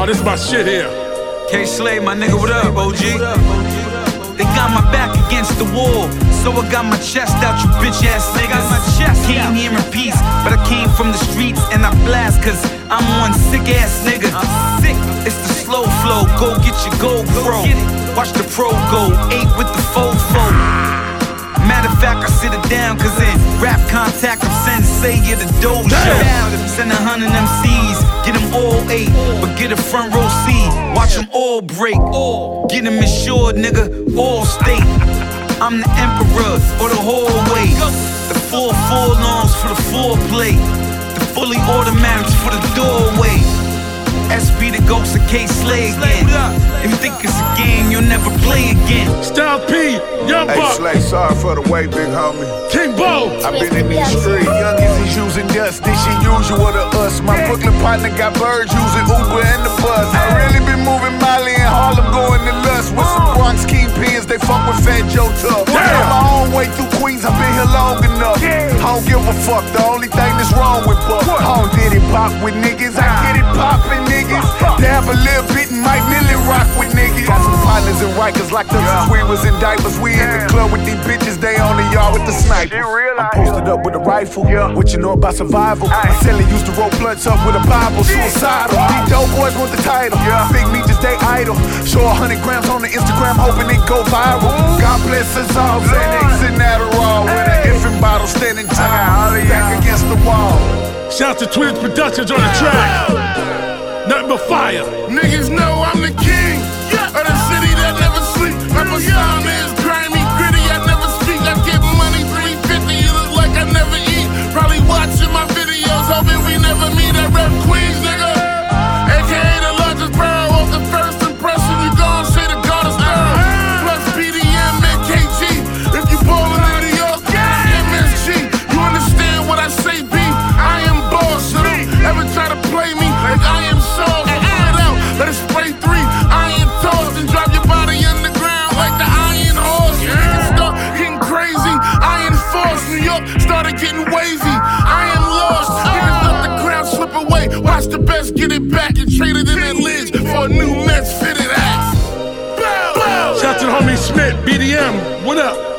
Oh, this is my shit here. K Slay, my nigga, what up, OG? They got my back against the wall, so I got my chest out, you bitch ass niggas. Came here in peace, but I came from the streets and I blast, cause I'm one sick ass nigga. It's the slow flow, go get your GoPro. Watch the pro go, 8 with the fofo. Matter of fact, I sit it down, cause in rap contact, I'm Sensei of the dojo. Send 100 MCs, get them all 8, but get a front row seat, watch them all break. Get them insured, nigga, all state. I'm the emperor, or the hallway. The 4 4-longs for the foreplay. The fully automatics for the doorway. SB the ghost of K Slay again. If you think it's a game, you'll never play again. Styles P, Young Buck. Hey Slay, sorry for the wait, big homie. King Bo. I've been in these streets. Youngins is using dust, this shit usual to us. My Brooklyn partner got birds using Uber and the bus. I really been moving Molly and Harlem going to Lust. With some Bronx kingpins, they fuck with Fat Joe Tough. On my own way through Queens, I've been here long enough. I don't give a fuck, the only thing that's wrong with Buck. I don't did it pop with niggas, I get it poppin' niggas. Dab a little bit and might Millie rock with niggas. Got some partners and Rikers locked up since we was in diapers. We in the club with these bitches, they on the yard with the snipers. I'm posted up with a rifle, what you know about survival? My celly used to roll blunts up with a Bible, suicidal. These dope boys want the title, Big Me just they idol. Show 100 grams on the Instagram, hoping it go viral. God bless us all, Xanax and Adderall. With an infant bottle standing tall, back against the wall. Shouts to Twins Productions on the track. Nothing but fire. Niggas know I'm the king of the city that never sleep. My persona is grimy, gritty, I never speak. I get money 350, you look like I never eat. Probably watching my videos, hoping we never meet at Rep Queens, nigga. AKA the largest barrel of the first impression. You gon' say the God is Earl. Plus BDM and KG. If you ballin' in New York, MSG. You understand what I say, B? I am boss, so don't ever try to play me like I am sauce. Get out, let it spray 3 iron toss and drop your body underground like the Iron Horse. Niggas start getting crazy, Iron Force. New York started getting wavy, I am lost. Niggas let the crowd slip away. Watch the best get it back and trade it in that lens for a new Mets fitted ass. Shout to the homie Smith, BDM. What up?